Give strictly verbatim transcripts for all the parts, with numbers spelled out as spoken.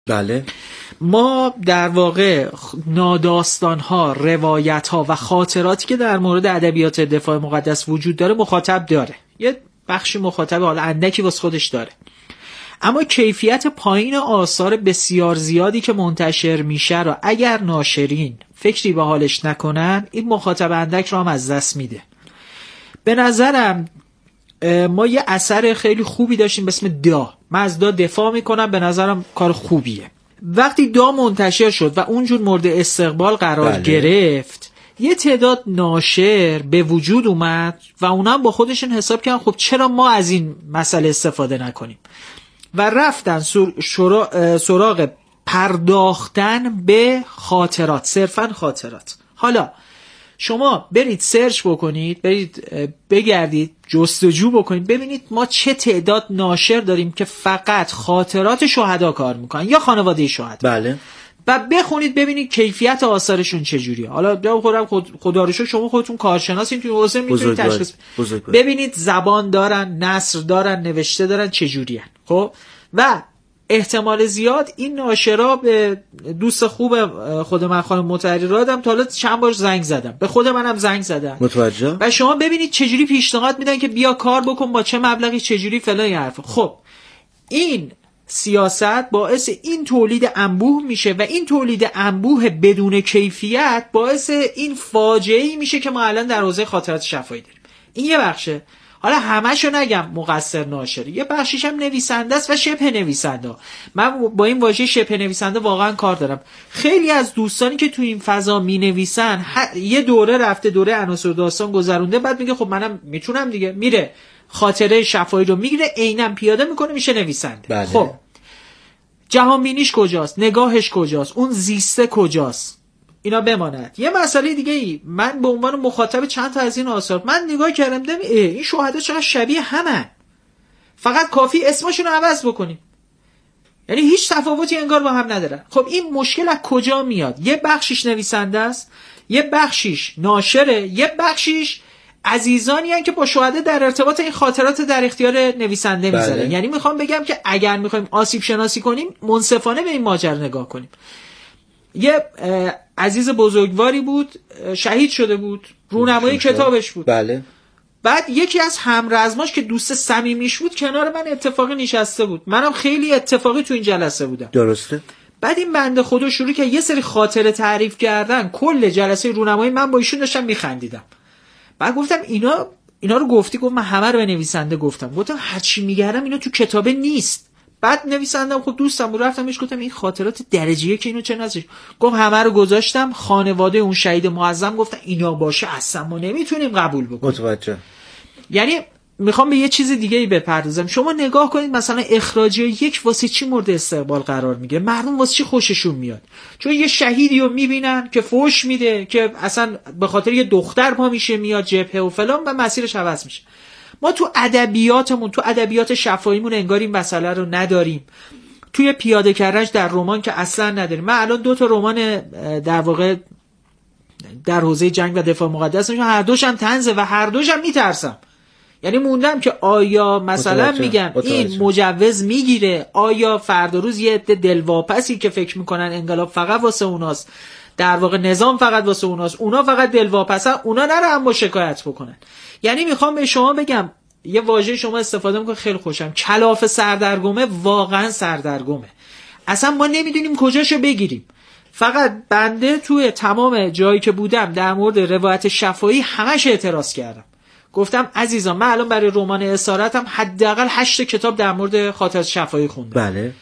بله. ما در واقع ناداستان‌ها، روایت‌ها و خاطراتی که در مورد ادبیات دفاع مقدس وجود داره مخاطب داره، یه بخشی مخاطب حالا اندکی واسه خودش داره، اما کیفیت پایین آثار بسیار زیادی که منتشر میشه رو اگر ناشرین فکری به حالش نکنن این مخاطب اندک رو هم از دست میده. به نظرم ما یه اثر خیلی خوبی داشتیم به اسم دا. من از دا دفاع میکنم، به نظرم کار خوبیه. وقتی دا منتشر شد و اونجور مورد استقبال قرار بله. گرفت، یه تعداد ناشر به وجود اومد و اونا هم با خودشون حساب کردن خب چرا ما از این مسئله استفاده نکنیم و رفتن سراغ پرداختن به خاطرات، صرفا خاطرات. حالا شما برید سرچ بکنید، برید بگردید، جستجو بکنید، ببینید ما چه تعداد ناشر داریم که فقط خاطرات شهدا کار میکنن یا خانواده شهدا. بله. و بخونید ببینید کیفیت آثارشون چجوریه. حالا جواب خودم خود خدا رو شکر شما خودتون کارشناسین، توی حوزه میتونید تشخیص ببینید زبان دارن، نثر دارن، نوشته دارن، چجوریه. خب و احتمال زیاد این ناشرا به دوست خوب خود من خانم مطهری را دادم، تا حالا چند بار زنگ زدم، به خود منم زنگ زدم. متوجه. و شما ببینید چجوری پیشنهاد میدن که بیا کار بکن، با چه مبلغی، چجوری فلان حرف. خب این سیاست باعث این تولید انبوه میشه و این تولید انبوه بدون کیفیت باعث این فاجعه‌ای میشه که ما الان در حوزه خاطرات شفاهی داریم. این یه بخشه. حالا همه‌شو نگم مقصر ناشری، یه بخشیش هم نویسنده است و شبه نویسنده. من با این واژه شبه نویسنده واقعا کار دارم. خیلی از دوستانی که تو این فضا مینویسن یه دوره رفته، دوره عناصر داستان گذرونده، بعد میگه خب منم میتونم دیگه، میره خاطره شفاهی رو میگیره عیناً پیاده میکنه میشه نویسنده. بله. خب جهان بینیش کجاست؟ نگاهش کجاست؟ اون زیسته کجاست؟ اینا بماند. یه مسئله دیگه ای، من به عنوان مخاطب چند تا از این آثار من نگاه کردم دیدم این شهدا چقدر شبیه همن، فقط کافی اسمشون رو عوض بکنیم، یعنی هیچ تفاوتی انگار با هم ندارن. خب این مشکل از کجا میاد؟ یه بخشیش نویسنده است، یه بخشیش ناشره، یه بخشیش عزیزانی هستن که با شهدا در ارتباط این خاطرات در اختیار نویسنده میذارن. بله. یعنی میخوام بگم که اگر میخوایم آسیب شناسی کنیم منصفانه به این ماجرا نگاه کنیم. یه عزیز بزرگواری بود، شهید شده بود، رونمای کتابش بود. بله. بعد یکی از همرزماش که دوست صمیمیش بود کنار من اتفاقی نشسته بود، منم خیلی اتفاقی تو این جلسه بودم. درسته. بعد این بنده خدا شروع که یه سری خاطره تعریف کردن، کل جلسه رونمایی من با ایشون داشتم میخندیدم. بعد گفتم اینا اینا رو گفتی؟ گفت من همه رو به نویسنده گفتم. گفتم هر چی میگردم اینا تو کتابه نیست. بعد نویسندم خب دوستم بود، رفتم بهش گفتم این خاطرات درجه یک اینو چه نذاش؟ گفت همه رو گذاشتم، خانواده اون شهید معظم گفتن اینا باشه اصلا ما نمیتونیم قبول بکنیم. متوجه. یعنی میخوام به یه چیز دیگه ای بپردازم. شما نگاه کنید مثلا اخراجی یک واسه چی مورد استقبال قرار میگیره؟ مردم واسه چی خوششون میاد؟ چون یه شهیدی رو میبینن که فوش میده، که اصلا به خاطر یه دختر پا میشه میاد جبهه و فلان و مسیرش عوض میشه. ما تو ادبیاتمون، تو ادبیات شفاهیمون انگار این مسئله رو نداریم. توی پیاده کردنش در رمان که اصلا نداریم. من الان دو تا رمان در واقع در حوزه جنگ و دفاع مقدس میشم، هر دوش هم طنزه و هر دوش هم میترسم. یعنی موندم که آیا مثلا متوجه. میگم متوجه. این مجوز میگیره؟ آیا فردا روز یه عده دلواپسی که فکر میکنن انقلاب فقط واسه اوناست، در واقع نظام فقط واسه اوناست، اونا فقط دلواپسن، اونا نرن با شکایت بکنن. یعنی میخوام به شما بگم یه واژه شما استفاده میکنه خیلی خوشم، کلاف سردرگمه، واقعا سردرگمه. اصلا ما نمیدونیم کجاشو بگیریم. فقط بنده توی تمام جایی که بودم در مورد روایت شفاهی همش اعتراض کردم. گفتم عزیزان من الان برای رمان اسارتم حداقل هشت کتاب در مورد خاطرات شفاهی خوندم. بله.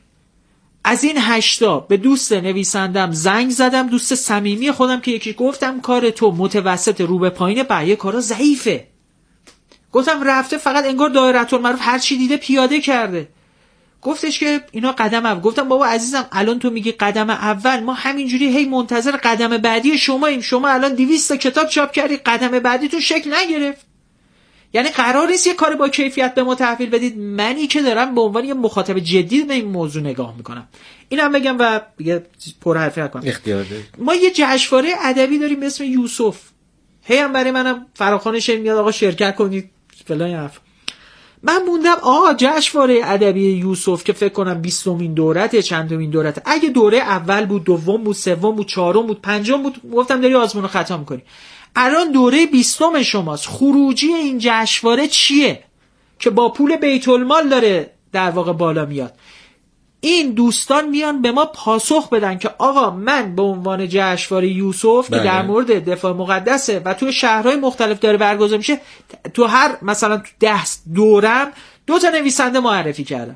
از این هشتا به دوست نویسندم زنگ زدم، دوست صمیمی خودم که یکی، گفتم کار تو متوسط رو به پایین، بقیه کارا ضعیفه. گفتم رفته فقط انگار دایره‌المعروف هر چی دیده پیاده کرده. گفتش که اینا قدم اول. گفتم بابا عزیزم الان تو میگی قدم اول، ما همینجوری هی منتظر قدم بعدی شماییم. شما الان دویست تا کتاب چاپ کردی، قدم بعدی تو شکل نگرفت. یعنی قرار نیست یه کار با کیفیت به ما تحویل بدید. منی که دارم به عنوان یه مخاطب جدی به این موضوع نگاه میکنم. اینم بگم و دیگه پر حرفی نکنم. اختیار دارید. ما یه جشنواره ادبی داریم به اسم یوسف. هی هم برای منم فراخوانش میاد آقا شرکت کنید فلان حرف. من موندم آقا جشنواره ادبی یوسف که فکر کنم بیستمین دورته چندمین دورته، اگه دوره اول بود، دوم بود، سوم بود، چهارم بود، پنجم بود، گفتم داری آزمون رو خطا می‌کنی. الان دوره بیستم شماست. خروجی این جشنواره چیه که با پول بیت المال داره در واقع بالا میاد؟ این دوستان میان به ما پاسخ بدن که آقا من به عنوان جشنواره یوسف که در مورد دفاع مقدسه و تو شهرهای مختلف داره برگزار میشه، تو هر مثلا تو ده دورم دو تا نویسنده معرفی کردم.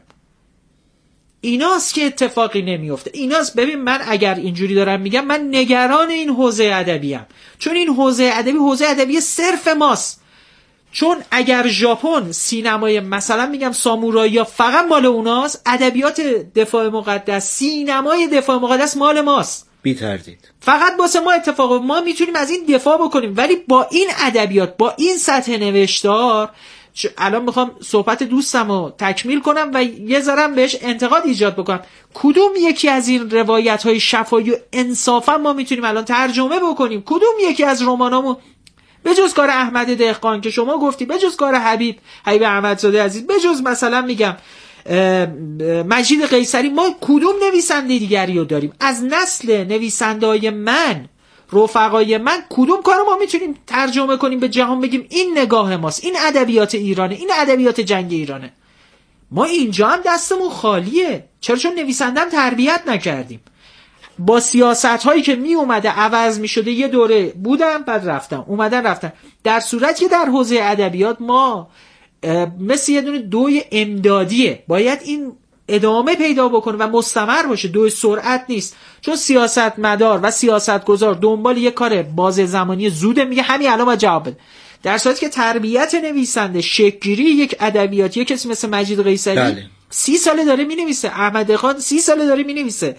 ایناست که اتفاقی نمیفته. ایناست. ببین من اگر اینجوری دارم میگم، من نگران این حوزه ادبی ام، چون این حوزه ادبی حوزه ادبی صرف ماست. چون اگر ژاپن سینمای مثلا میگم سامورایی فقط مال اوناست، ادبیات دفاع مقدس، سینمای دفاع مقدس مال ماست بی تردید. فقط واسه ما اتفاق ما میتونیم از این دفاع بکنیم. ولی با این ادبیات، با این سطح نوشتار، الان میخوام صحبت دوستم رو تکمیل کنم و یه ذرم بهش انتقاد ایجاد بکنم. کدوم یکی از این روایت های شفاهی و انصافا ما میتونیم الان ترجمه بکنیم؟ کدوم یکی از رمانامو به جز کار احمد دهقان که شما گفتی، به جز کار حبیب حبیب احمدزاده عزیز، به جز مثلا میگم مجید قیصری، ما کدوم نویسنده دیگری رو داریم؟ از نسل نویسنده‌های من، رفقای من، کدوم کارو ما میتونیم ترجمه کنیم به جهان بگیم این نگاه ماست، این ادبیات ایرانه، این ادبیات جنگ ایرانه؟ ما اینجا هم دستمون خالیه. چرا؟ چون نویسندم تربیت نکردیم. با سیاست هایی که می اومده عوض می شده، یه دوره بودم بعد رفتم، اومدن رفتن. در صورتی که در حوزه ادبیات ما مثل یه دونه دوی امدادیه، باید این ادامه پیدا بکنه و مستمر باشه، دوی سرعت نیست. چون سیاست مدار و سیاست گذار دنبال یه کار باز زمانی زوده، میگه همین الان باید جواب بده. در صورتی که تربیت نویسنده، شکل‌گیری یک ادبیات، یک کسی مثل مجید قیصری بله. سی ساله داره مینویسه، احمد دهقان سی ساله داره مینویسه.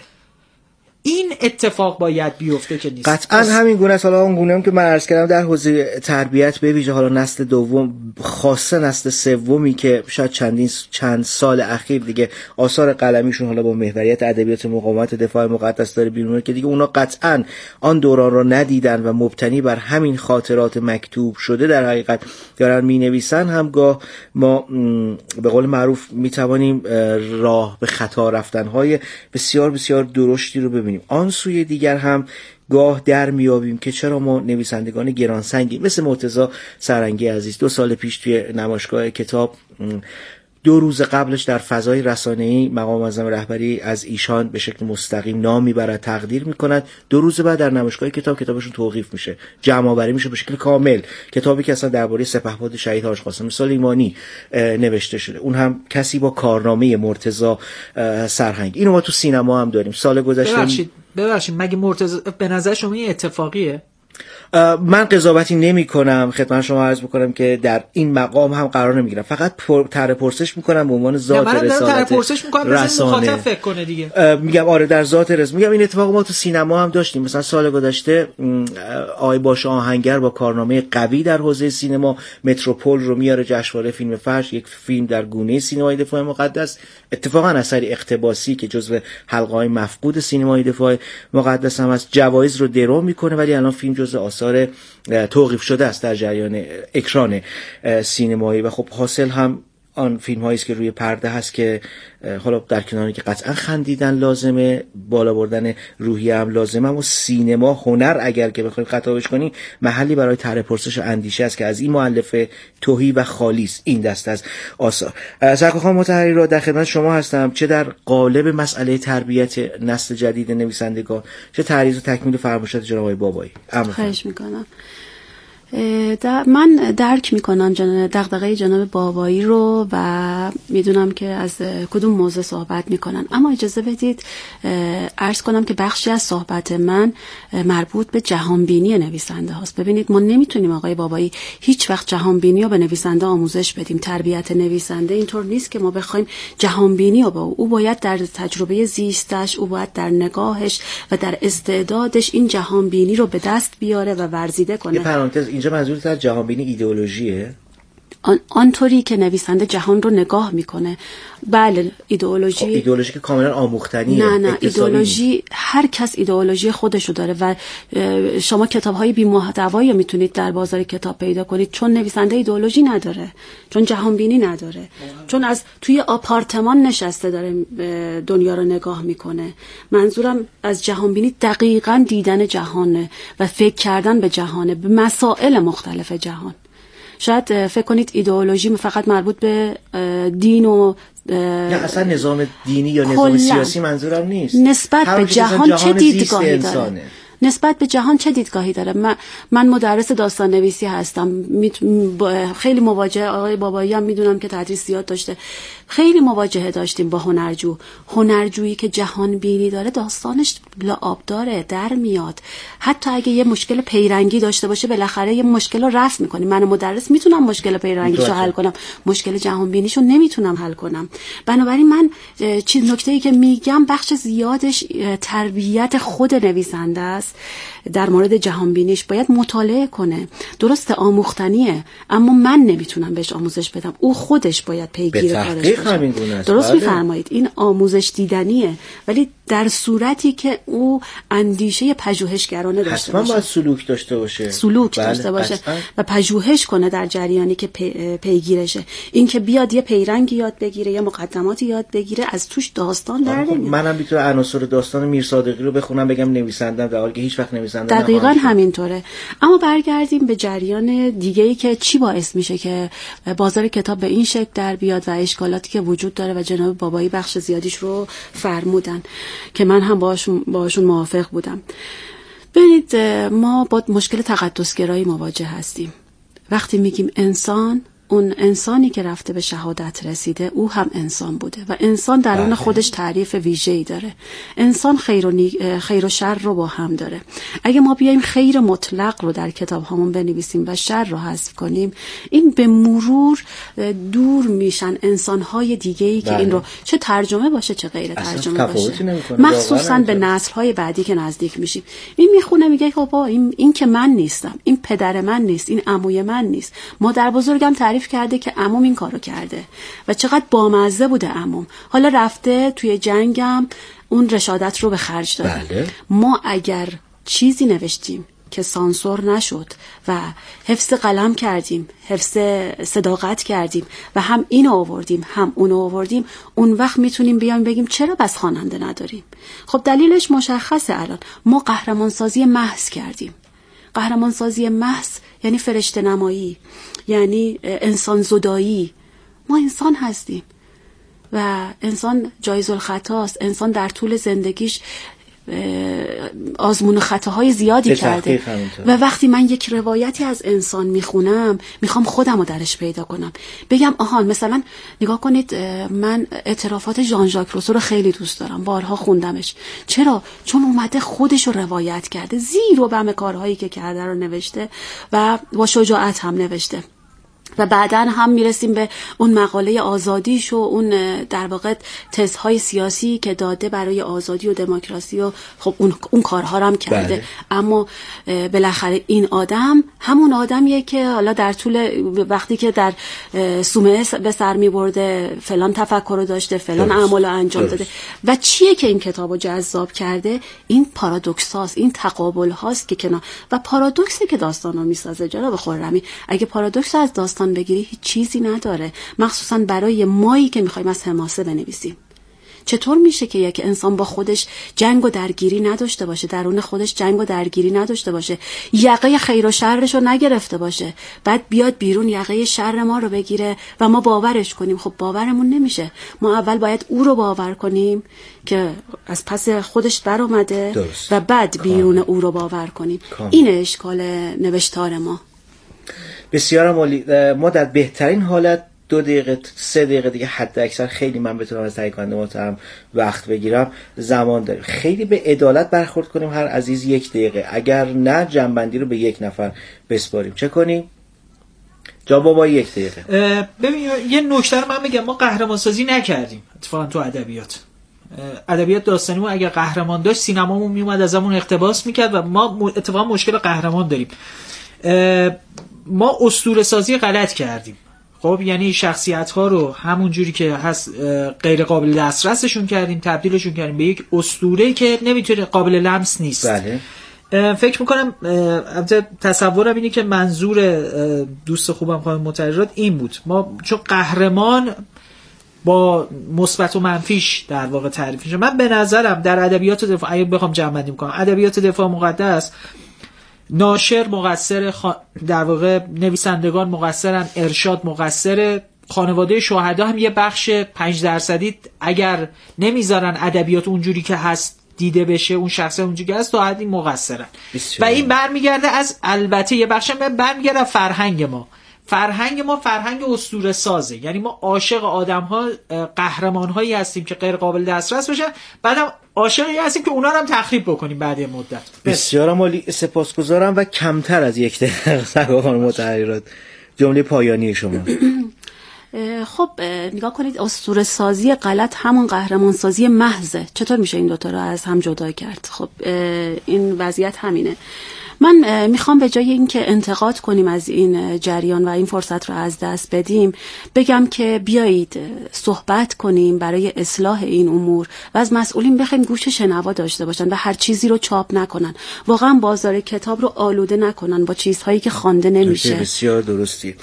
این اتفاق باید بیفته که نیست. قطعا همین گونه است. حالا اون گونه هم که من عرض کردم در حوزه تربیت، به ویژه حالا نسل دوم، خاصه نسل سومی که شاید چندین چند سال اخیر دیگه آثار قلمیشون حالا با محوریت ادبیات مقاومت دفاع مقدس داره بیرون، که دیگه اونا قطعا آن دوران رو ندیدن و مبتنی بر همین خاطرات مکتوب شده در حقیقت دارن مینویسن. همگاه ما به قول معروف میتوانیم راه به خطا رفتن‌های بسیار بسیار درشتی رو ببینیم. آن سوی دیگر هم گاه در میابیم که چرا ما نویسندگان گرانسنگی مثل مرتضی سرنگی عزیز دو سال پیش توی نمایشگاه کتاب، دو روز قبلش در فضای رسانه‌ای مقام معظم رهبری از ایشان به شکل مستقیم نام میبرد، تقدیر میکند. دو روز بعد در نمایشگاه کتاب کتابشون توقیف میشه، جمع آوری میشه به شکل کامل. کتابی که اصلا درباره سپهبد شهید حاج قاسم سلیمانی نوشته شده، اون هم کسی با کارنامه مرتضی سرهنگ. اینو ما تو سینما هم داریم. سال گذشته ببخشید ببخشید مگه مرتضی به نظر شما این اتفاقیه؟ من قضاوتی نمی کنم، خدمت شما عرض میکنم که در این مقام هم قرار نمیگیرم، فقط طرح پرسش میکنم به عنوان ذات رسالت رسانه فکر کنه دیگه. میگم آره در ذات رسالت میگم این اتفاق ما تو سینما هم داشتیم. مثلا سال گذشته آقای باشه آهنگر با کارنامه قوی در حوزه سینما متروپول رو میاره جشنواره فیلم فجر، یک فیلم در گونه سینمای دفاع مقدس، اتفاقا اثری اقتباسی که جزو حلقه‌های مفقود سینمای دفاع مقدس هم است، جوایز رو درو میکنه، ولی الان فیلم جزو آثار توقیف شده است در جریان اکران سینمایی. و خب حاصل هم آن فیلم هایی است که روی پرده هست که حالا در کناری که قطعا خندیدن لازمه، بالا بردن روحیه هم لازمه، اما سینما، هنر اگر که بخوایم خطابش کنیم، محلی برای طرح پرسش و اندیشه است که از این مؤلف تهی و خالیست این دست از آثار. سرکار خان مطهری را در خدمت شما هستم، چه در قالب مسئله تربیت نسل جدید نویسندگان، چه تعریض و تکمیل فرمایشات جناب آقای بابایی. خواهش میکنم. من درک میکنم جناب دغدغه جناب بابایی رو و میدونم که از کدوم موضوع صحبت میکنن، اما اجازه بدید عرض کنم که بخشی از صحبت من مربوط به جهانبینی نویسنده هاست. ببینید ما نمیتونیم آقای بابایی هیچ وقت جهانبینی رو به نویسنده آموزش بدیم. تربیت نویسنده اینطور نیست که ما بخوایم جهانبینی رو به او. او باید در تجربه زیستش، او باید در نگاهش و در استعدادش این جهانبینی رو به دست بیاره و ورزیده کنه. یه پرانتز اینجا منظورت از جهانبینی ایدئولوژیه؟ آن آنطوری که نویسنده جهان رو نگاه میکنه. بله ایدئولوژی ایدئولوژی که کاملا آموختنیه. نه نه ایدئولوژی هر کس ایدئولوژی خودشو داره و شما کتاب‌های بی‌محتوایی میتونید در بازار کتاب پیدا کنید چون نویسنده ایدئولوژی نداره، چون جهان بینی نداره، چون از توی آپارتمان نشسته داره دنیا رو نگاه میکنه. منظورم از جهان بینی دقیقاً دیدن جهانه و فکر کردن به جهانه، به مسائل مختلف جهان. شاید فکر کنید ایدئولوژی فقط مربوط به دین و نه اصلا نظام دینی یا نظام سیاسی منظورم نیست. نسبت به جهان, جهان چه دیدگاهی داره؟ نسبت به جهان چه دیدگاهی داره؟ من من مدرس داستان نویسی هستم، خیلی مواجهه آقای بابایی هم میدونم که تدریس زیاد داشته، خیلی مواجهه داشتیم با هنرجو. هنرجویی که جهان بینی داره داستانش لعاب داره، در میاد. حتی اگه یه مشکل پیرنگی داشته باشه بالاخره یه مشکل رو رفع میکنیم. من مدرس میتونم مشکل پیرنگیشو حل کنم، مشکل جهان بینیشو نمیتونم حل کنم. بنابراین من چیز نکته‌ای که میگم بخش زیادش تربیت خود نویسنده است. در مورد جهان بینیش باید مطالعه کنه. درسته آموختنیه اما من نمیتونم بهش آموزش بدم، او خودش باید پیگیر کارش باشه. درست میفرمایید، این آموزش دیدنیه، ولی در صورتی که او اندیشه پژوهشگرانه داشته باشه. حتما باید سلوک داشته باشه. سلوک بله. داشته باشه حتما. و پژوهش کنه در جریانی که پی... پیگیرشه. این که بیاد یه پیرنگی یاد بگیره یا مقدماتی یاد بگیره از توش داستان در نمیاد. منم میتونم عناصر داستان میر صادقی رو بخونم بگم نویسندم در حالی که هیچ وقت نویسنده نخواهم. دقیقاً همینطوره. اما برگردیم به جریان دیگه‌ای که چی باعث میشه که بازار کتاب به این شکل در بیاد و اشکالاتی که وجود داره و جناب بابایی بخش زیادیش رو فرمودن که من هم باهاشون باهاشون موافق بودم. ببینید ما با مشکل تقدسگرایی مواجه هستیم. وقتی میگیم انسان، اون انسانی که رفته به شهادت رسیده او هم انسان بوده و انسان درون خودش تعریف ویژه‌ای داره. انسان خیر و, نی... خیر و شر رو با هم داره. اگه ما بیایم خیر مطلق رو در کتاب هامون بنویسیم و شر رو حذف کنیم، این به مرور دور میشن انسان‌های دیگه‌ای که این رو چه ترجمه باشه چه غیر ترجمه باشه، مخصوصا به نسل‌های بعدی که نزدیک میشیم. این میخونه میگه بابا این این که من نیستم، این پدر من نیست، این عموی من نیست، مادر بزرگم تعریف کرده که عموم این کارو کرده و چقدر بامزه بوده عموم، حالا رفته توی جنگم اون رشادت رو به خرج داده. بله. ما اگر چیزی نوشتیم که سانسور نشد و حفظ قلم کردیم، حفظ صداقت کردیم و هم اینو آوردیم هم اونو آوردیم، اون وقت میتونیم بیایم بگیم چرا بس خواننده نداریم. خب دلیلش مشخصه. الان ما قهرمانسازی محض کردیم. قهرمانسازی محض یعنی فرشته نمایی، یعنی انسان زدایی. ما انسان هستیم و انسان جایز الخطاست. انسان در طول زندگیش آزمون خطاهای زیادی کرده و وقتی من یک روایتی از انسان میخونم میخوام خودم رو درش پیدا کنم، بگم آها مثلا نگاه کنید من اعترافات ژان ژاک روسو رو خیلی دوست دارم، بارها خوندمش. چرا؟ چون اومده خودش رو روایت کرده، زیر و بم کارهایی که کرده رو نوشته و با شجاعت هم نوشته. و بعداً هم میرسیم به اون مقاله آزادیش و اون در واقع تزهای سیاسی که داده برای آزادی و دموکراسی و خب اون اون کارها رو هم کرده. بله. اما بالاخره این آدم همون آدمیه که حالا در طول وقتی که در صومعه به سر میبرده فلان تفکر رو داشته، فلان اعمال رو انجام داده و چیه که این کتابو جذاب کرده؟ این پارادوکس هاست، این تقابل هاست که کنار و پارادوکسی که داستانو میسازه. جناب خرمی اگه پارادوکس از داستان بگیری هیچ چیزی نداره، مخصوصا برای مایی که میخوایم از حماسه بنویسیم. چطور میشه که یک انسان با خودش جنگ و درگیری نداشته باشه، درون خودش جنگ و درگیری نداشته باشه، یقه خیر و شرش رو نگرفته باشه، بعد بیاد بیرون یقه شر ما رو بگیره و ما باورش کنیم؟ خب باورمون نمیشه. ما اول باید او رو باور کنیم که از پس خودش در اومده درست. و بعد بیرون او رو باور کنیم. کام. این اشکال نوشتار ما. بسیار عالی. ما در بهترین حالت دو دقیقه سه دقیقه دیگه حد اکثر، خیلی من بتونم از تهیه کننده محترم وقت بگیرم، زمان داریم. خیلی به عدالت برخورد کنیم، هر عزیز یک دقیقه، اگر نه جنبندی رو به یک نفر بسپاریم. چه کنیم؟ جا بابا یک دقیقه. ببین یه نکته رو من میگم، ما قهرمان سازی نکردیم اتفاقا تو ادبیات. ادبیات داستانیمون اگر قهرمان داشت سینمامون میومد ازمون اقتباس میکرد و ما اتفاقا مشکل قهرمان داریم. ما اسطوره سازی غلط کردیم. خب یعنی شخصیت ها رو همون جوری که هست غیر قابل دسترسشون کردیم، تبدیلشون کردیم به یک اسطوره‌ای که نمیتونه، قابل لمس نیست. بله. فکر میکنم البته تصورم اینه که منظور دوست خوبم خانم مطهری این بود، ما چون قهرمان با مثبت و منفیش در واقع تعریف میشه. من به نظرم در ادبیات دفاع، اگه بخوام جمع بندی کنم، ادبیات دفاع مقدس ناشر مقصر، خ... در واقع نویسندگان مقصرن، ارشاد مقصر، خانواده شهدا هم یه بخش پنج درصدی اگر نمیذارن ادبیات اونجوری که هست دیده بشه، اون شخص اونجوری که هست تا حدی مقصرن. و این برمیگرده از، البته یه بخش هم برمیگرده فرهنگ ما. فرهنگ ما فرهنگ اسطوره سازه، یعنی ما عاشق آدم‌ها، قهرمان‌هایی هستیم که غیر قابل دسترس بشن، بعدم عاشقی هستیم که اونا رو هم تخریب بکنیم بعد مدت. بسیار عالی، سپاسگزارم. و کمتر از یک دقیقه سرکار خانم مطهری، جمله پایانی شما. خب نگاه کنید، اسطوره سازی غلط همون قهرمان سازی محضه. چطور میشه این دوتا رو از هم جدا کرد؟ خب این وضعیت همینه. من میخوام به جای اینکه انتقاد کنیم از این جریان و این فرصت رو از دست بدیم، بگم که بیایید صحبت کنیم برای اصلاح این امور و از مسئولین بخوایم گوش شنوا داشته باشن و هر چیزی رو چاپ نکنن، واقعا بازار کتاب رو آلوده نکنن با چیزهایی که خوانده نمیشه. بسیار درستی.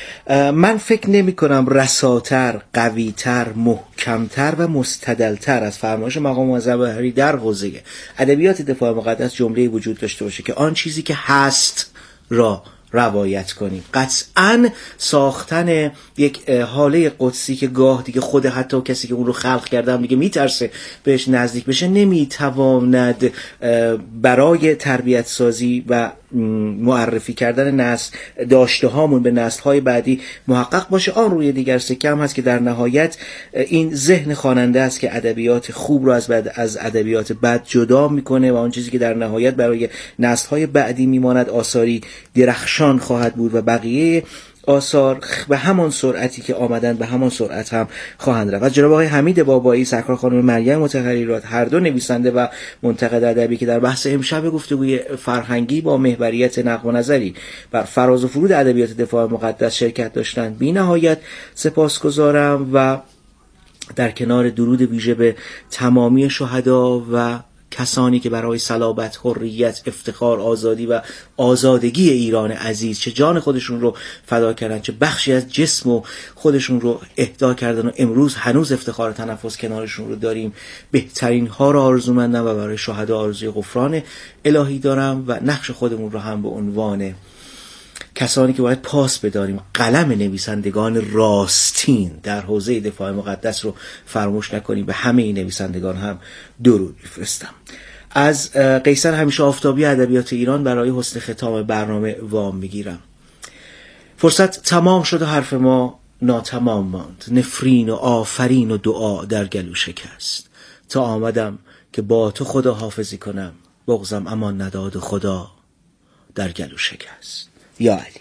من فکر نمی کنم رساتر، قویتر، محکمتر و مستدلتر از فرمایش مقام معظم بهاری در حوزه ادبیات دفاع مقدس جمله‌ای وجود داشته باشه که آن چیزی که هست را روایت کنیم. قطعاً ساختن یک حاله قدسی که گاه دیگه خود حتی کسی که اون رو خلق کرده هم دیگه میترسه بهش نزدیک بشه، نمیتواند برای تربیت سازی و معرفی کردن نسل داشته هامون به نسل های بعدی محقق باشه. آن روی دیگر سکه هم هست که در نهایت این ذهن خواننده است که ادبیات خوب رو از بعد از ادبیات بد جدا میکنه و آن چیزی که در نهایت برای نسل های بعدی میماند آثاری درخشان خواهد بود و بقیه آثار به همان سرعتی که آمدن به همان سرعت هم خواهند رفت. جناب آقای حمید بابایی، سرکار خانم مریم مطهری، هر دو نویسنده و منتقد ادبی که در بحث امشب گفتگوی فرهنگی با محوریت نقد و نظری بر فراز و فرود ادبیات دفاع مقدس شرکت داشتند، بی نهایت سپاسگزارم و در کنار درود ویژه به تمامی شهدا و کسانی که برای صلابت، حریت، افتخار، آزادی و آزادگی ایران عزیز چه جان خودشون رو فدا کردن، چه بخشی از جسم و خودشون رو اهدا کردن و امروز هنوز افتخار تنفس کنارشون رو داریم، بهترین ها رو آرزومندم و برای شهدا آرزوی غفران الهی دارم و نقش خودمون رو هم به عنوان کسانی که باید پاس بداریم قلم نویسندگان راستین در حوزه دفاع مقدس رو فراموش نکنیم. به همه این نویسندگان هم درود میفرستم. از قیصر همیشه آفتابی ادبیات ایران برای حسن ختام برنامه وام میگیرم. فرصت تمام شد و حرف ما ناتمام ماند، نفرین و آفرین و دعا در گلو شکست. تا آمدم که با تو خدا حافظی کنم، بغضم امان نداد و خدا در گلو شکست. یا علی.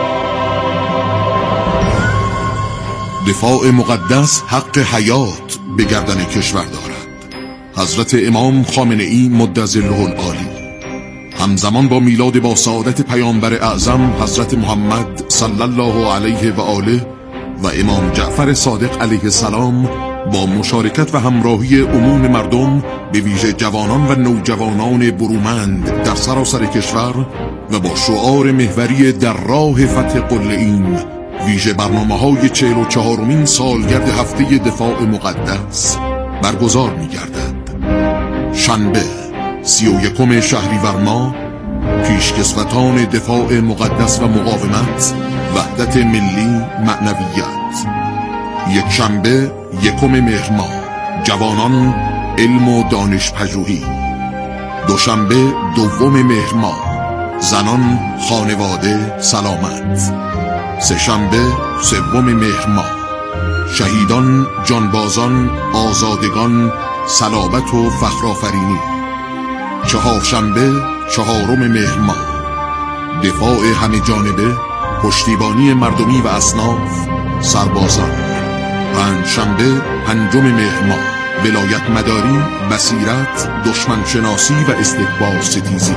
دفاع مقدس حق حیات به گردن کشور دارد. حضرت امام خامنه ای مدظله العالی همزمان با میلاد با سعادت پیامبر اعظم حضرت محمد صلی الله علیه و آله و امام جعفر صادق علیه السلام با مشارکت و همراهی عموم مردم به ویژه جوانان و نوجوانان برومند در سراسر کشور و با شعار محوری در راه فتح قله‌این ویژه برنامه‌های چهل و چهارمین سالگرد هفته دفاع مقدس برگزار می‌گردد. شنبه سی و یکم شهریور ماه پیشکسوتان دفاع مقدس و مقاومت، وحدت ملی، معنویت. یک شنبه یکم مهر ماه جوانان، علم و دانش پژوهی. دوشنبه دوم مهر ماه زنان، خانواده، سلامت. سه شنبه سوم مهر ماه شهیدان، جانبازان، آزادگان، صلابت و فخرآفرینی. چهارشنبه چهارم مهر ماه دفاع همه جانبه، پشتیبانی مردمی و اصناف، سربازان. پنج شنبه پنجم مهر ماه ولایت مداری، بصیرت، دشمن شناسی و استکبار ستیزی.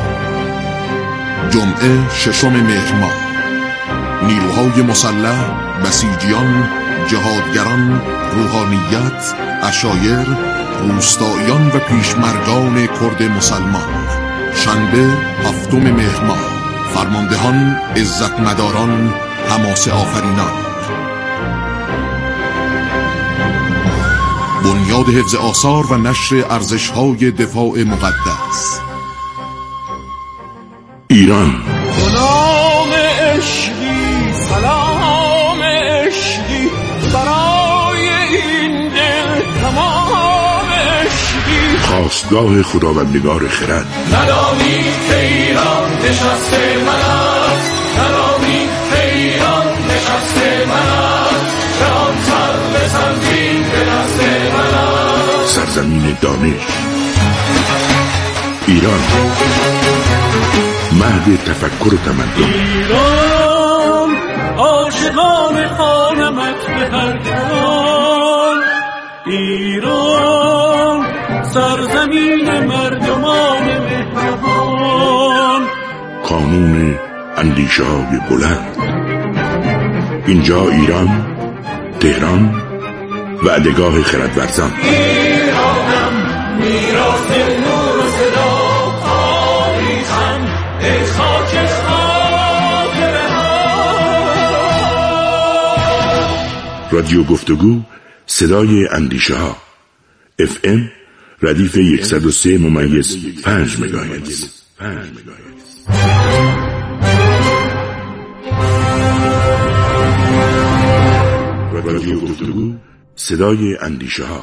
جمعه ششم مهر ماه نیروهای مسلح، بسیجیان، جهادگران، روحانیت، عشایر، روستاییان و پیشمرگان کرد مسلمان. شنبه هفتم مهر ماه فرماندهان، عزت مداران، حماسه آفرینان. بنیاد حفظ آثار و نشر ارزش‌های دفاع مقدس. ایران غلام عشقی، سلام عشقی برای این دل، تمام عشقی. خواستگاه خداوندگار خرد. ندانی که ایران نشست من است، ندانی که ایران نشست من است، به آن سر سنگین به دست من است. سرزمین دانش ایران، مهد تفکر و تمدن. ایران عاشقان خانمت به هر جان، ایران سرزمین مردمان مهربان. کانون اندیشه های بلند. اینجا ایران، تهران، وعدگاه خردورزان. ایرانم میراث نور و صدا، تاریخم ای خاک خاطره ها. رادیو گفتگو، صدای اندیشه ها. اف ام ردیف صد و سه ممیز پنج مگاهرتز. رادیو گفتگو، صدای اندیشه ها.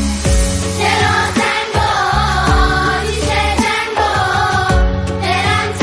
Será tango, dice tango, serán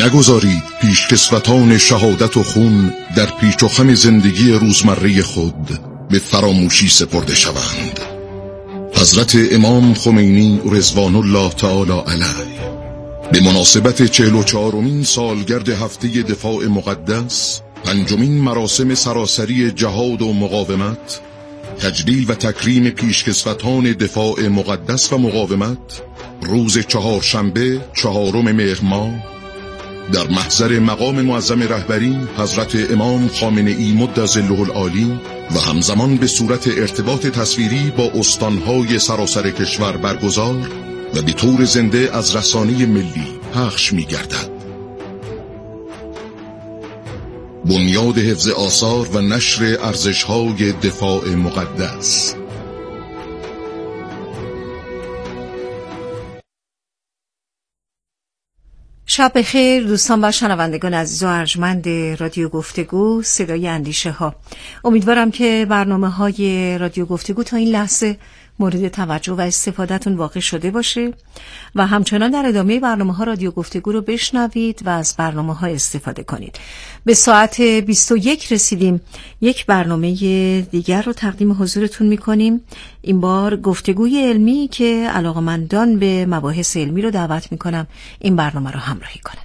نگذارید پیشکسوتان شهادت و خون در پیچ و خم زندگی روزمره خود به فراموشی سپرده شوند. حضرت امام خمینی رضوان الله تعالی علیه به مناسبت چهل و چهارمین سالگرد هفته دفاع مقدس، پنجمین مراسم سراسری جهاد و مقاومت، تجلیل و تکریم پیشکسوتان دفاع مقدس و مقاومت، روز چهارشنبه چهارم مهر ماه در محضر مقام معظم رهبری حضرت امام خامنه ای مدظله العالی و همزمان به صورت ارتباط تصویری با استانهای سراسر کشور برگزار و به طور زنده از رسانه ملی پخش می گردد. بنیاد حفظ آثار و نشر ارزش‌های دفاع مقدس. شب بخیر دوستان و شنوندگان عزیز و ارجمند رادیو گفتگو صدای اندیشه ها. امیدوارم که برنامه های رادیو گفتگو تا این لحظه مورد توجه و استفادهتون واقع شده باشه و همچنان در ادامه برنامه ها رادیو گفتگو رو بشنوید و از برنامه ها استفاده کنید. به ساعت بیست و یک رسیدیم. یک برنامه دیگر رو تقدیم حضورتون میکنیم. این بار گفتگوی علمی که علاقمندان به مباحث علمی رو دعوت میکنم این برنامه رو همراهی کنن.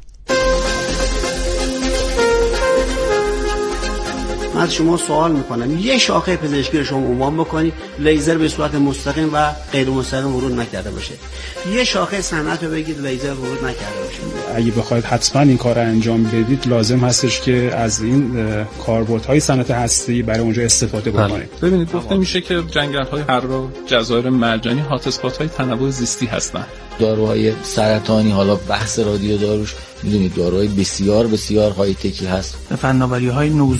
من از شما سوال میکنم یه شاخه پزشکی رو شما عنوان بکنید لیزر به صورت مستقیم و غیر مستقیم ورود نکرده باشه. یه شاخه صنعت رو بگید لیزر ورود نکرده باشه. اگه بخواید حتما این کار رو انجام بدید لازم هستش که از این کاربردهای صنعت هسته‌ای برای اونجا استفاده بکنید. ببینید گفته میشه که جنگل‌های حرا، جزایر مرجانی هات اسپات‌های تنوع زیستی هستن. داروهای سرطانی، حالا بحث رادیو داروش میدونید داروهای بسیار بسیار های تکی هست. فناوری‌های نوظهور